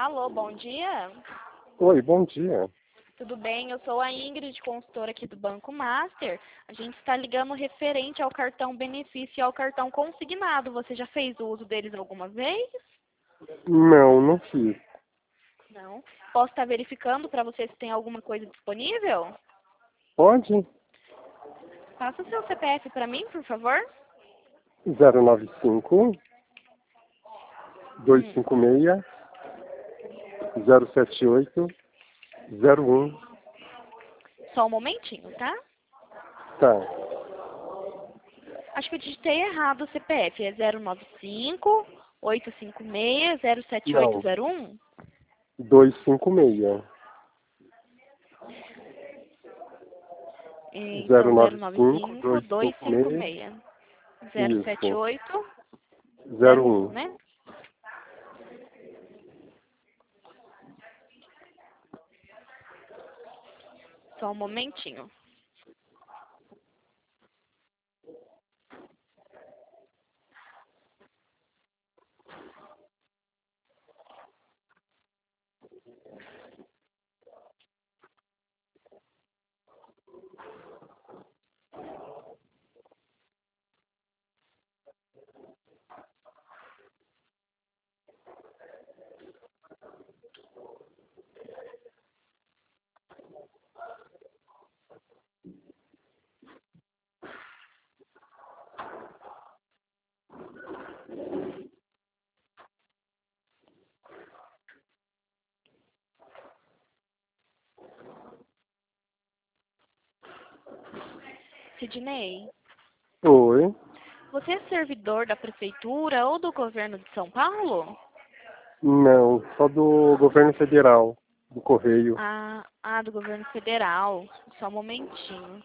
Alô, bom dia. Oi, bom dia. Tudo bem? Eu sou a Ingrid, consultora aqui do Banco Master. A gente está ligando referente ao cartão benefício e ao cartão consignado. Você já fez o uso deles alguma vez? Não, não fiz. Não. Posso estar verificando para você se tem alguma coisa disponível? Pode? Passa o seu CPF para mim, por favor. 095 256 078 01. Só um momentinho, tá? Tá. Acho que eu digitei errado o CPF. É 095 856 Não, 07801? 256 Então, 095 256 256 isso, 07801, 01. né? Só um momentinho. Sidney, Oi? você é servidor da prefeitura ou do governo de São Paulo? Não, só do governo federal, do Correio. Do governo federal. Só um momentinho.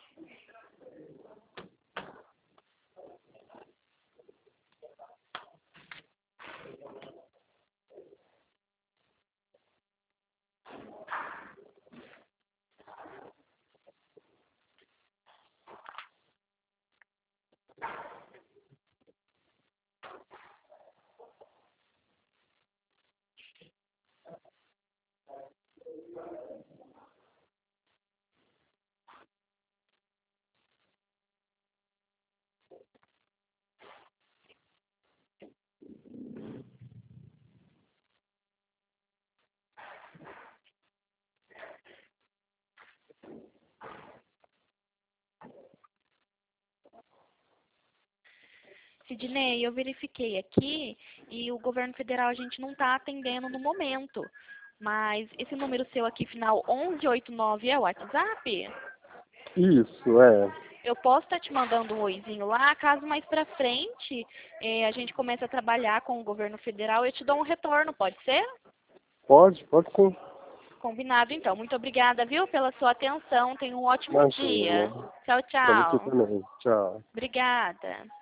Sidney, eu verifiquei aqui e o governo federal a gente não está atendendo no momento. Mas esse número seu aqui, final 1189, é o WhatsApp? Isso, é. Eu posso estar te mandando um oizinho lá, caso mais pra frente a gente comece a trabalhar com o governo federal, eu te dou um retorno, pode ser? Pode sim. Combinado, então. Muito obrigada, viu, pela sua atenção. Tenha um ótimo Imagina. dia. Tchau, Pra você tchau. também. Tchau. Obrigada.